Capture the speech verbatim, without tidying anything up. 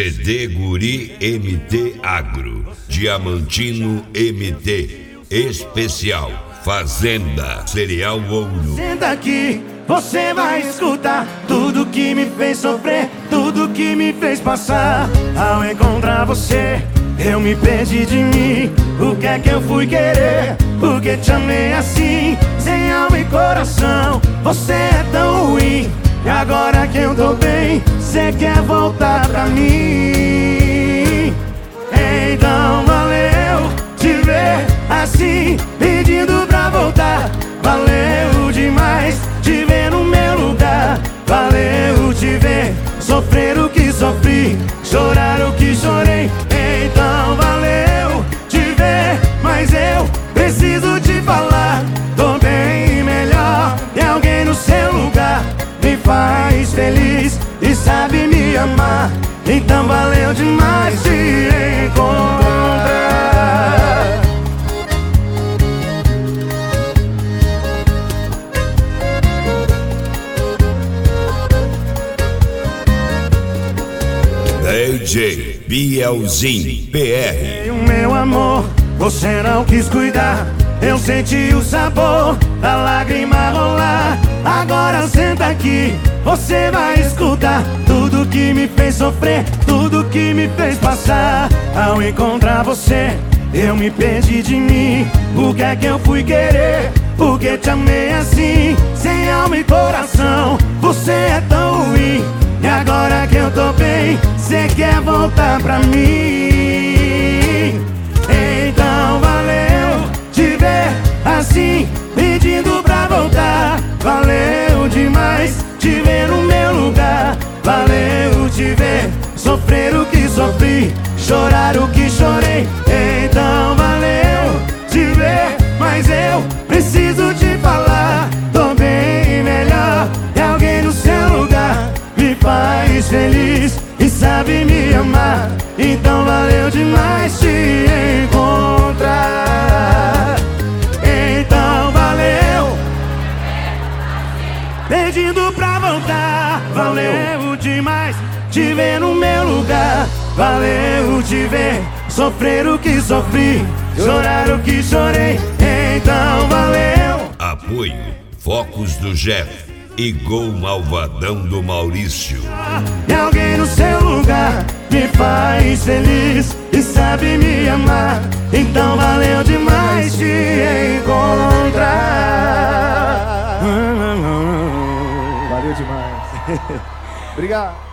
C D Guri M T Agro, Diamantino M T, especial, Fazenda, Cereal Ouro. Senta aqui, você vai escutar tudo que me fez sofrer, tudo que me fez passar. Ao encontrar você, eu me perdi de mim. O que é que eu fui querer? Porque te amei assim, sem alma e coração. Você é tão ruim, e agora que eu tô bem, cê quer voltar pra mim. Então valeu te ver assim, pedindo pra voltar. Valeu demais te ver no meu lugar. Valeu te ver sofrer o que sofri, chorar o que chorei. Então valeu te ver, mas eu preciso te falar. Tô bem melhor e alguém no seu lugar me faz feliz e sabe me amar. Então valeu demais te encontrar. D J Bielzinho P R. Meu amor, você não quis cuidar. Eu senti o sabor da lágrima rolar. Agora senta aqui, você vai escutar tudo que me fez sofrer, tudo que me fez passar. Ao encontrar você, eu me perdi de mim. O que é que eu fui querer? Porque te amei assim, sem alma e coração. Você é tão ruim, e agora que eu tô bem, cê quer voltar pra mim. Então valeu te ver assim, pedindo pra voltar. Valeu demais te ver no meu lugar. Valeu te ver sofrer o que sofri, chorar o que chorei. Então valeu te ver, mas eu preciso te falar. Tô bem melhor e alguém no seu lugar me faz feliz e sabe me amar. Então valeu demais te encontrar. Então valeu pedindo pra voltar. Valeu demais te ver no meu lugar. Valeu te ver sofrer o que sofri, chorar o que chorei. Então valeu. Apoio Focos do Jeff e Gol Malvadão do Maurício. E alguém no seu lugar me faz feliz e sabe me amar. Então valeu demais te encontrar. Valeu demais. Obrigado.